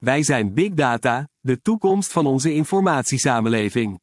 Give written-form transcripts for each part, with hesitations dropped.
Wij zijn Big Data, de toekomst van onze informatiesamenleving.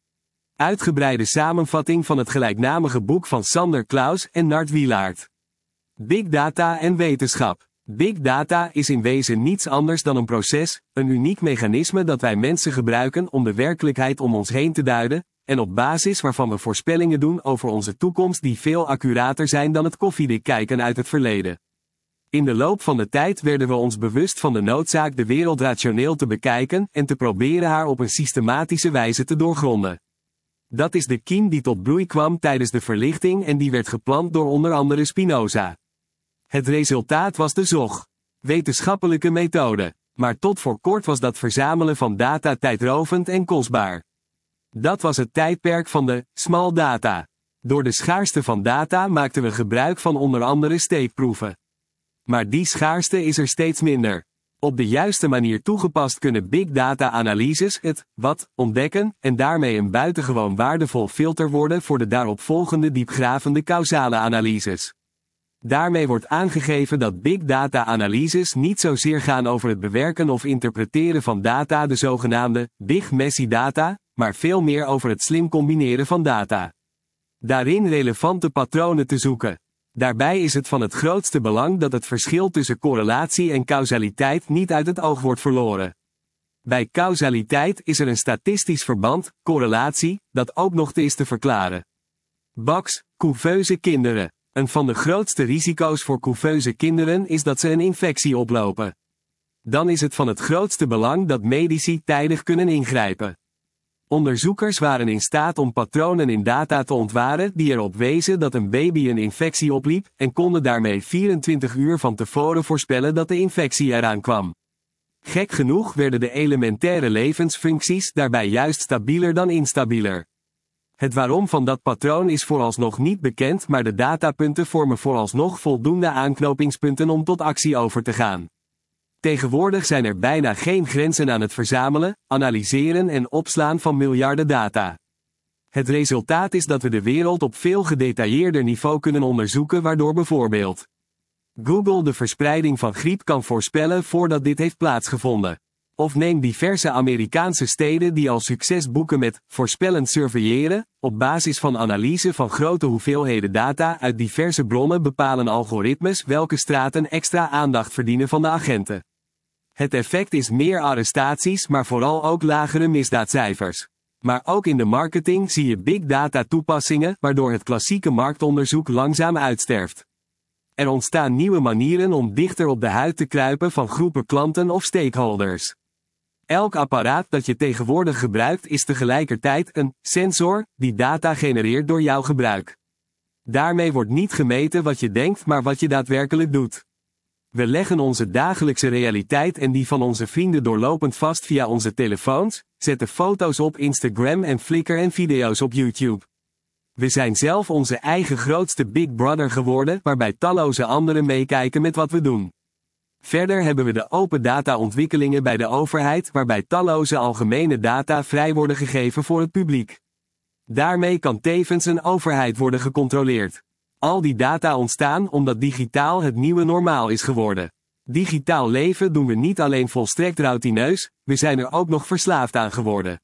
Uitgebreide samenvatting van het gelijknamige boek van Sander Klaus en Nart Wielaert. Big Data en wetenschap. Big Data is in wezen niets anders dan een proces, een uniek mechanisme dat wij mensen gebruiken om de werkelijkheid om ons heen te duiden, en op basis waarvan we voorspellingen doen over onze toekomst die veel accurater zijn dan het koffiedik kijken uit het verleden. In de loop van de tijd werden we ons bewust van de noodzaak de wereld rationeel te bekijken en te proberen haar op een systematische wijze te doorgronden. Dat is de kiem die tot bloei kwam tijdens de verlichting en die werd geplant door onder andere Spinoza. Het resultaat was de ZOG. Wetenschappelijke methode. Maar tot voor kort was dat verzamelen van data tijdrovend en kostbaar. Dat was het tijdperk van de small data. Door de schaarste van data maakten we gebruik van onder andere steekproeven. Maar die schaarste is er steeds minder. Op de juiste manier toegepast kunnen big data analyses het wat ontdekken en daarmee een buitengewoon waardevol filter worden voor de daaropvolgende diepgravende causale analyses. Daarmee wordt aangegeven dat big data analyses niet zozeer gaan over het bewerken of interpreteren van data, de zogenaamde big messy data, maar veel meer over het slim combineren van data. Daarin relevante patronen te zoeken. Daarbij is het van het grootste belang dat het verschil tussen correlatie en causaliteit niet uit het oog wordt verloren. Bij causaliteit is er een statistisch verband, correlatie, dat ook nog is te verklaren. Baks, couveuse kinderen. Een van de grootste risico's voor couveuse kinderen is dat ze een infectie oplopen. Dan is het van het grootste belang dat medici tijdig kunnen ingrijpen. Onderzoekers waren in staat om patronen in data te ontwaren die erop wezen dat een baby een infectie opliep en konden daarmee 24 uur van tevoren voorspellen dat de infectie eraan kwam. Gek genoeg werden de elementaire levensfuncties daarbij juist stabieler dan instabieler. Het waarom van dat patroon is vooralsnog niet bekend, maar de datapunten vormen vooralsnog voldoende aanknopingspunten om tot actie over te gaan. Tegenwoordig zijn er bijna geen grenzen aan het verzamelen, analyseren en opslaan van miljarden data. Het resultaat is dat we de wereld op veel gedetailleerder niveau kunnen onderzoeken, waardoor bijvoorbeeld Google de verspreiding van griep kan voorspellen voordat dit heeft plaatsgevonden. Of neem diverse Amerikaanse steden die al succes boeken met voorspellend surveilleren. Op basis van analyse van grote hoeveelheden data uit diverse bronnen bepalen algoritmes welke straten extra aandacht verdienen van de agenten. Het effect is meer arrestaties, maar vooral ook lagere misdaadcijfers. Maar ook in de marketing zie je big data toepassingen, waardoor het klassieke marktonderzoek langzaam uitsterft. Er ontstaan nieuwe manieren om dichter op de huid te kruipen van groepen klanten of stakeholders. Elk apparaat dat je tegenwoordig gebruikt is tegelijkertijd een sensor die data genereert door jouw gebruik. Daarmee wordt niet gemeten wat je denkt, maar wat je daadwerkelijk doet. We leggen onze dagelijkse realiteit en die van onze vrienden doorlopend vast via onze telefoons, zetten foto's op Instagram en Flickr en video's op YouTube. We zijn zelf onze eigen grootste Big Brother geworden, waarbij talloze anderen meekijken met wat we doen. Verder hebben we de open data ontwikkelingen bij de overheid, waarbij talloze algemene data vrij worden gegeven voor het publiek. Daarmee kan tevens een overheid worden gecontroleerd. Al die data ontstaan omdat digitaal het nieuwe normaal is geworden. Digitaal leven doen we niet alleen volstrekt routineus, we zijn er ook nog verslaafd aan geworden.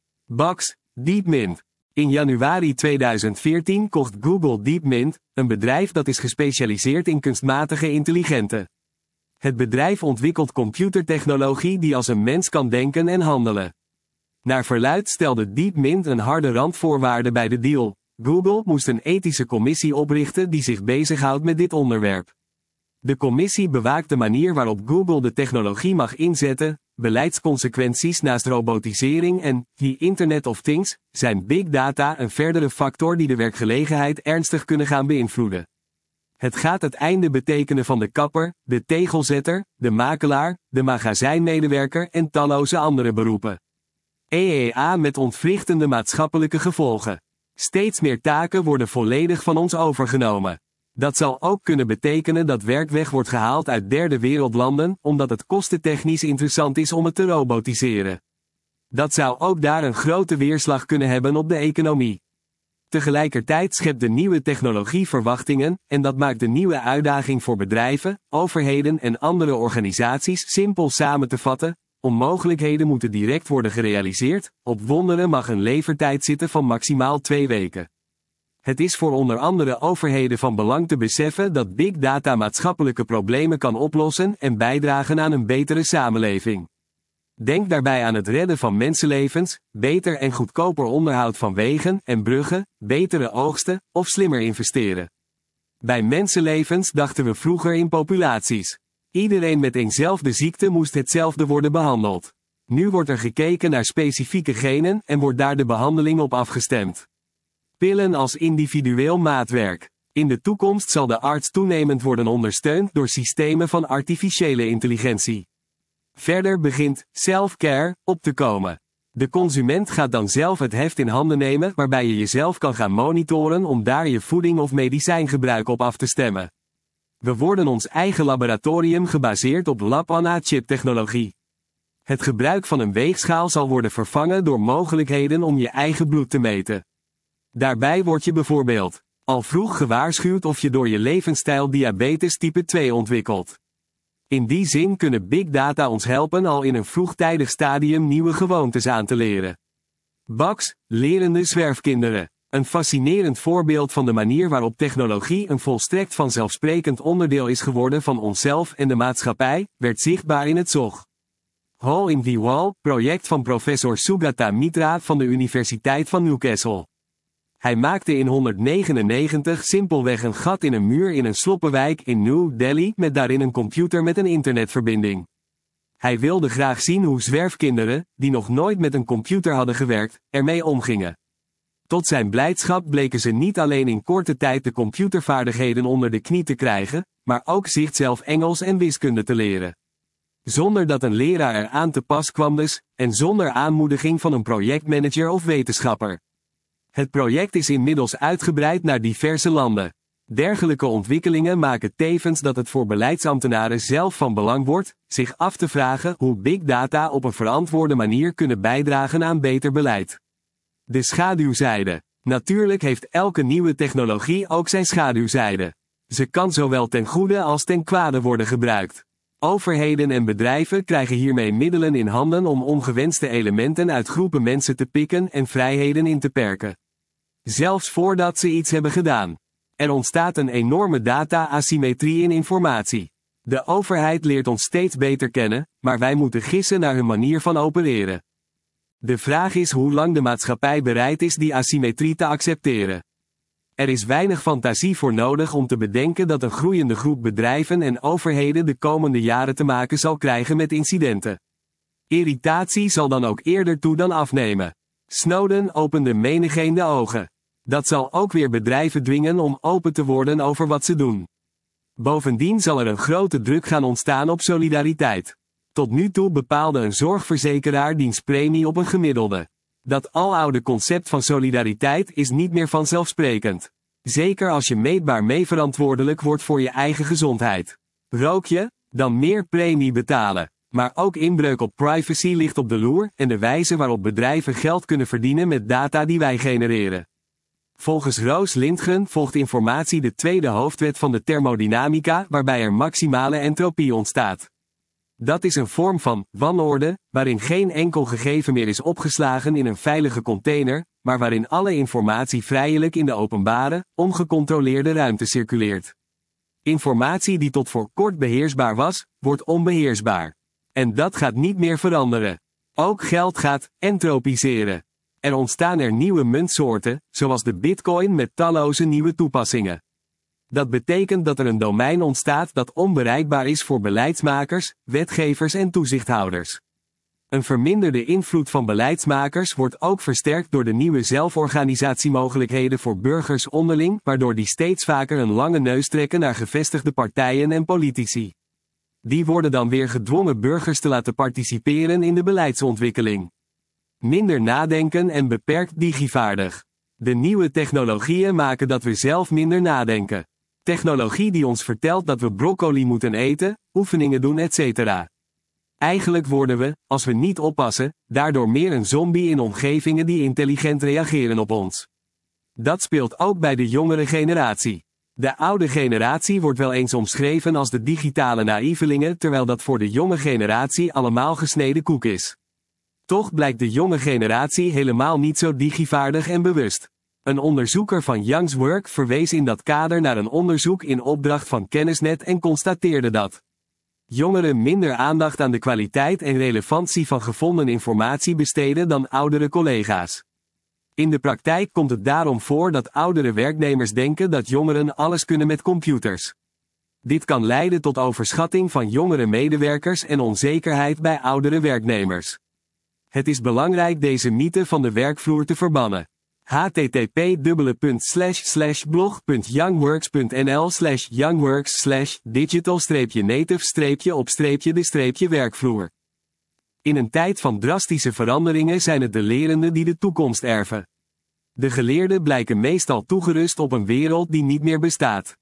Baks, DeepMind. In januari 2014 kocht Google DeepMind, een bedrijf dat is gespecialiseerd in kunstmatige intelligentie. Het bedrijf ontwikkelt computertechnologie die als een mens kan denken en handelen. Naar verluidt stelde DeepMind een harde randvoorwaarde bij de deal. Google moest een ethische commissie oprichten die zich bezighoudt met dit onderwerp. De commissie bewaakt de manier waarop Google de technologie mag inzetten, beleidsconsequenties naast robotisering en the Internet of Things, zijn big data een verdere factor die de werkgelegenheid ernstig kunnen gaan beïnvloeden. Het gaat het einde betekenen van de kapper, de tegelzetter, de makelaar, de magazijnmedewerker en talloze andere beroepen. EEA met ontwrichtende maatschappelijke gevolgen. Steeds meer taken worden volledig van ons overgenomen. Dat zal ook kunnen betekenen dat werk weg wordt gehaald uit derde wereldlanden, omdat het kostentechnisch interessant is om het te robotiseren. Dat zou ook daar een grote weerslag kunnen hebben op de economie. Tegelijkertijd schept de nieuwe technologie verwachtingen, en dat maakt de nieuwe uitdaging voor bedrijven, overheden en andere organisaties simpel samen te vatten. onmogelijkheden moeten direct worden gerealiseerd, op wonderen mag een levertijd zitten van maximaal 2 weken. Het is voor onder andere overheden van belang te beseffen dat big data maatschappelijke problemen kan oplossen en bijdragen aan een betere samenleving. Denk daarbij aan het redden van mensenlevens, beter en goedkoper onderhoud van wegen en bruggen, betere oogsten of slimmer investeren. Bij mensenlevens dachten we vroeger in populaties. Iedereen met eenzelfde ziekte moest hetzelfde worden behandeld. Nu wordt er gekeken naar specifieke genen en wordt daar de behandeling op afgestemd. Pillen als individueel maatwerk. In de toekomst zal de arts toenemend worden ondersteund door systemen van artificiële intelligentie. Verder begint self-care op te komen. De consument gaat dan zelf het heft in handen nemen waarbij je jezelf kan gaan monitoren om daar je voeding of medicijngebruik op af te stemmen. We worden ons eigen laboratorium gebaseerd op Lab-on-a-chip technologie. Het gebruik van een weegschaal zal worden vervangen door mogelijkheden om je eigen bloed te meten. Daarbij word je bijvoorbeeld al vroeg gewaarschuwd of je door je levensstijl diabetes type 2 ontwikkelt. In die zin kunnen big data ons helpen al in een vroegtijdig stadium nieuwe gewoontes aan te leren. Bugs, lerende zwerfkinderen. Een fascinerend voorbeeld van de manier waarop technologie een volstrekt vanzelfsprekend onderdeel is geworden van onszelf en de maatschappij, werd zichtbaar in het ZOG. Hole in the Wall, project van professor Sugata Mitra van de Universiteit van Newcastle. Hij maakte in 1999 simpelweg een gat in een muur in een sloppenwijk in New Delhi met daarin een computer met een internetverbinding. Hij wilde graag zien hoe zwerfkinderen, die nog nooit met een computer hadden gewerkt, ermee omgingen. Tot zijn blijdschap bleken ze niet alleen in korte tijd de computervaardigheden onder de knie te krijgen, maar ook zichzelf Engels en wiskunde te leren. Zonder dat een leraar er aan te pas kwam dus, en zonder aanmoediging van een projectmanager of wetenschapper. Het project is inmiddels uitgebreid naar diverse landen. Dergelijke ontwikkelingen maken tevens dat het voor beleidsambtenaren zelf van belang wordt, zich af te vragen hoe big data op een verantwoorde manier kunnen bijdragen aan beter beleid. De schaduwzijde. Natuurlijk heeft elke nieuwe technologie ook zijn schaduwzijde. Ze kan zowel ten goede als ten kwade worden gebruikt. Overheden en bedrijven krijgen hiermee middelen in handen om ongewenste elementen uit groepen mensen te pikken en vrijheden in te perken. Zelfs voordat ze iets hebben gedaan. Er ontstaat een enorme data-asymmetrie in informatie. De overheid leert ons steeds beter kennen, maar wij moeten gissen naar hun manier van opereren. De vraag is hoe lang de maatschappij bereid is die asymmetrie te accepteren. Er is weinig fantasie voor nodig om te bedenken dat een groeiende groep bedrijven en overheden de komende jaren te maken zal krijgen met incidenten. Irritatie zal dan ook eerder toe dan afnemen. Snowden opende menigeen de ogen. Dat zal ook weer bedrijven dwingen om open te worden over wat ze doen. Bovendien zal er een grote druk gaan ontstaan op solidariteit. Tot nu toe bepaalde een zorgverzekeraar diens premie op een gemiddelde. Dat aloude concept van solidariteit is niet meer vanzelfsprekend. Zeker als je meetbaar meeverantwoordelijk wordt voor je eigen gezondheid. Rook je? Dan meer premie betalen. Maar ook inbreuk op privacy ligt op de loer en de wijze waarop bedrijven geld kunnen verdienen met data die wij genereren. Volgens Roos Lindgren volgt informatie de tweede hoofdwet van de thermodynamica waarbij er maximale entropie ontstaat. Dat is een vorm van wanorde, waarin geen enkel gegeven meer is opgeslagen in een veilige container, maar waarin alle informatie vrijelijk in de openbare, ongecontroleerde ruimte circuleert. Informatie die tot voor kort beheersbaar was, wordt onbeheersbaar. En dat gaat niet meer veranderen. Ook geld gaat entropiseren. Er ontstaan er nieuwe muntsoorten, zoals de bitcoin met talloze nieuwe toepassingen. Dat betekent dat er een domein ontstaat dat onbereikbaar is voor beleidsmakers, wetgevers en toezichthouders. Een verminderde invloed van beleidsmakers wordt ook versterkt door de nieuwe zelforganisatiemogelijkheden voor burgers onderling, waardoor die steeds vaker een lange neus trekken naar gevestigde partijen en politici. Die worden dan weer gedwongen burgers te laten participeren in de beleidsontwikkeling. Minder nadenken en beperkt digivaardig. De nieuwe technologieën maken dat we zelf minder nadenken. Technologie die ons vertelt dat we broccoli moeten eten, oefeningen doen etc. Eigenlijk worden we, als we niet oppassen, daardoor meer een zombie in omgevingen die intelligent reageren op ons. Dat speelt ook bij de jongere generatie. De oude generatie wordt wel eens omschreven als de digitale naïvelingen, terwijl dat voor de jonge generatie allemaal gesneden koek is. Toch blijkt de jonge generatie helemaal niet zo digivaardig en bewust. Een onderzoeker van Young's Work verwees in dat kader naar een onderzoek in opdracht van Kennisnet en constateerde dat jongeren minder aandacht aan de kwaliteit en relevantie van gevonden informatie besteden dan oudere collega's. In de praktijk komt het daarom voor dat oudere werknemers denken dat jongeren alles kunnen met computers. Dit kan leiden tot overschatting van jongere medewerkers en onzekerheid bij oudere werknemers. Het is belangrijk deze mythe van de werkvloer te verbannen. http://blog.youngworks.nl/youngworks/digital-native-op-de-werkvloer. In een tijd van drastische veranderingen zijn het de lerenden die de toekomst erven. De geleerden blijken meestal toegerust op een wereld die niet meer bestaat.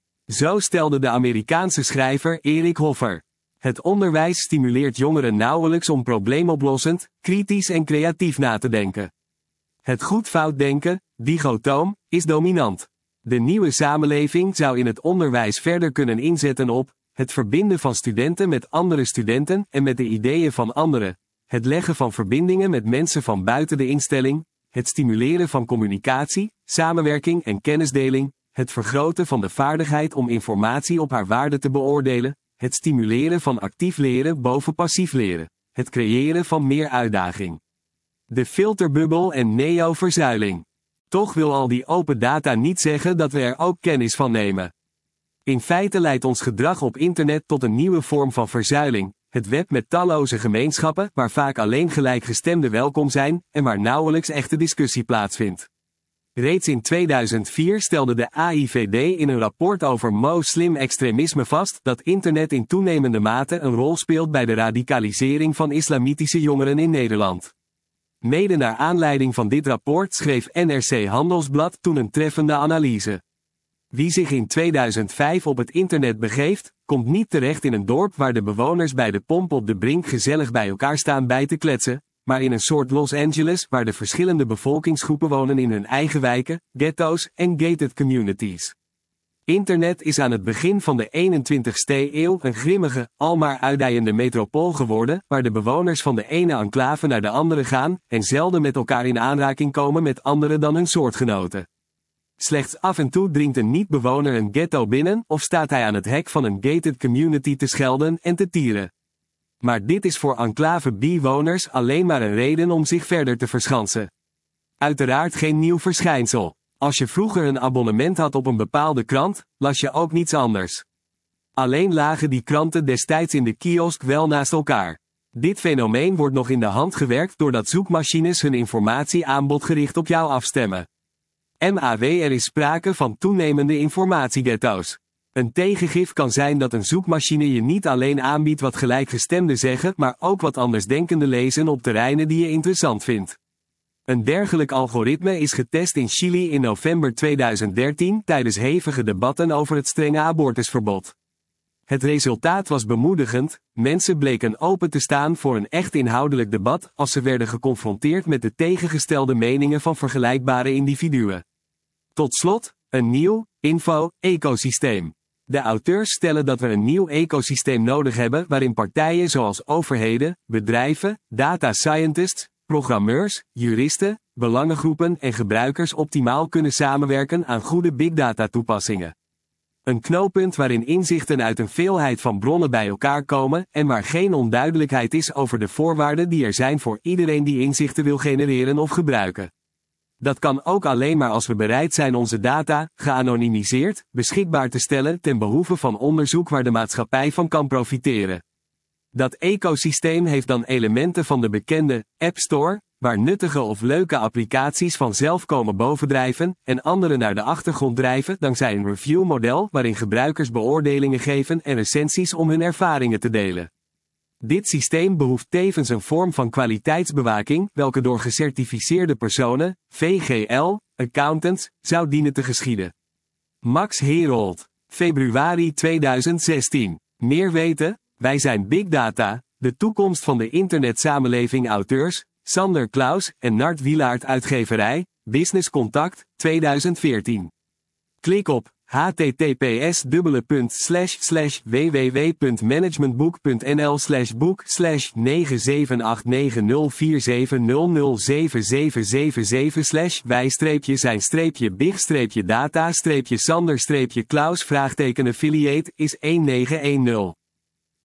Zo stelde de Amerikaanse schrijver Eric Hoffer. Het onderwijs stimuleert jongeren nauwelijks om probleemoplossend, kritisch en creatief na te denken. Het goed-fout denken, dichotoom, is dominant. De nieuwe samenleving zou in het onderwijs verder kunnen inzetten op het verbinden van studenten met andere studenten en met de ideeën van anderen, het leggen van verbindingen met mensen van buiten de instelling, het stimuleren van communicatie, samenwerking en kennisdeling, het vergroten van de vaardigheid om informatie op haar waarde te beoordelen, het stimuleren van actief leren boven passief leren, het creëren van meer uitdaging. De filterbubbel en neo-verzuiling. Toch wil al die open data niet zeggen dat we er ook kennis van nemen. In feite leidt ons gedrag op internet tot een nieuwe vorm van verzuiling, het web met talloze gemeenschappen waar vaak alleen gelijkgestemden welkom zijn en waar nauwelijks echte discussie plaatsvindt. Reeds in 2004 stelde de AIVD in een rapport over moslim-extremisme vast dat internet in toenemende mate een rol speelt bij de radicalisering van islamitische jongeren in Nederland. Mede naar aanleiding van dit rapport schreef NRC Handelsblad toen een treffende analyse. Wie zich in 2005 op het internet begeeft, komt niet terecht in een dorp waar de bewoners bij de pomp op de brink gezellig bij elkaar staan bij te kletsen, maar in een soort Los Angeles waar de verschillende bevolkingsgroepen wonen in hun eigen wijken, ghetto's en gated communities. Internet is aan het begin van de 21ste eeuw een grimmige, almaar uitdijende metropool geworden, waar de bewoners van de ene enclave naar de andere gaan en zelden met elkaar in aanraking komen met anderen dan hun soortgenoten. Slechts af en toe dringt een niet-bewoner een ghetto binnen of staat hij aan het hek van een gated community te schelden en te tieren. Maar dit is voor enclave B-woners alleen maar een reden om zich verder te verschansen. Uiteraard geen nieuw verschijnsel. Als je vroeger een abonnement had op een bepaalde krant, las je ook niets anders. Alleen lagen die kranten destijds in de kiosk wel naast elkaar. Dit fenomeen wordt nog in de hand gewerkt doordat zoekmachines hun informatieaanbod gericht op jou afstemmen. MAW, er is sprake van toenemende informatieghetto's. Een tegengif kan zijn dat een zoekmachine je niet alleen aanbiedt wat gelijkgestemden zeggen, maar ook wat andersdenkenden lezen op terreinen die je interessant vindt. Een dergelijk algoritme is getest in Chili in november 2013 tijdens hevige debatten over het strenge abortusverbod. Het resultaat was bemoedigend, mensen bleken open te staan voor een echt inhoudelijk debat als ze werden geconfronteerd met de tegengestelde meningen van vergelijkbare individuen. Tot slot, een nieuw, ecosysteem. De auteurs stellen dat we een nieuw ecosysteem nodig hebben waarin partijen zoals overheden, bedrijven, data scientists, programmeurs, juristen, belangengroepen en gebruikers optimaal kunnen samenwerken aan goede big data toepassingen. Een knooppunt waarin inzichten uit een veelheid van bronnen bij elkaar komen en waar geen onduidelijkheid is over de voorwaarden die er zijn voor iedereen die inzichten wil genereren of gebruiken. Dat kan ook alleen maar als we bereid zijn onze data, geanonimiseerd, beschikbaar te stellen ten behoeve van onderzoek waar de maatschappij van kan profiteren. Dat ecosysteem heeft dan elementen van de bekende App Store, waar nuttige of leuke applicaties vanzelf komen bovendrijven en andere naar de achtergrond drijven dankzij een reviewmodel waarin gebruikers beoordelingen geven en recensies om hun ervaringen te delen. Dit systeem behoeft tevens een vorm van kwaliteitsbewaking, welke door gecertificeerde personen, VGL, accountants, zou dienen te geschieden. Max Herold, februari 2016. Meer weten? Wij zijn Big Data, de toekomst van de internetsamenleving. Auteurs, Sander Claus en Nart Wielaert, uitgeverij, Business Contact, 2014. Klik op https://www.managementboek.nl/book/978904777/wij-zijn-big-data-Sander-Klaus affiliate is 1910